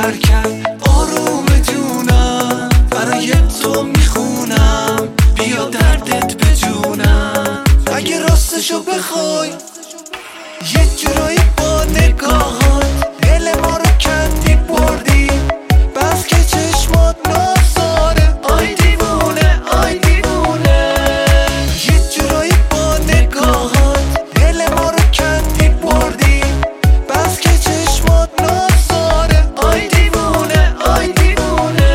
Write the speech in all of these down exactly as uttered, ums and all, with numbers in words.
کرد آروم جونم، برای تو میخونم بیا دردت به جونم. اگه راستشو بخوای یه جورایی با نگاهات دل ما رو کندی بردی، بس که چشمات نازاره آی دیوونه آی دیوونه. یه جورایی با نگاهات دل ما رو کندی بردی، بس که چشمات نازاره آی دیوونه آی دیوونه.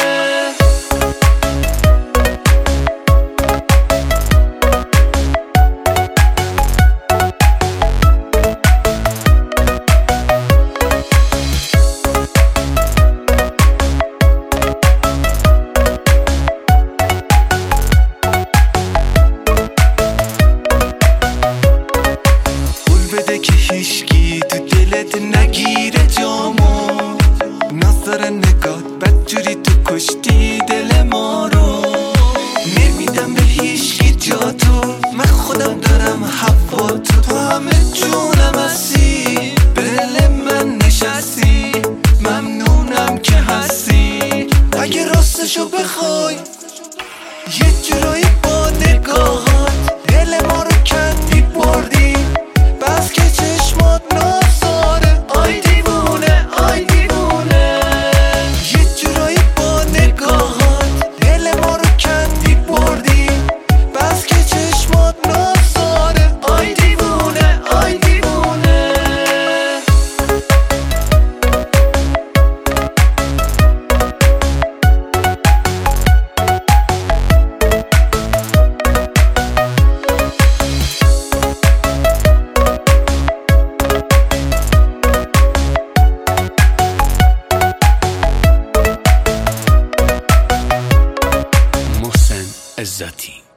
بده که هیشگی تو دلت نگیره جامو، نظر نگات بدجوری تو کشتی دل ما رو. نمیدم به هیشگی جا تو، من خودم دارم هوا تو، تو همه جونم هستی، به دل من نشستی، ممنونم که هستی. اگه راستشو بخوای یه جورایی با نگاهات دل ما رو کندی بردی، بس که چشمات نازاره آی دیوونه آی دیوونه. یه جورایی با نگاهات دل ما رو کندی بردی، بس که چشمات نازاره آی دیوونه آی دیوونه. محسن عزتی.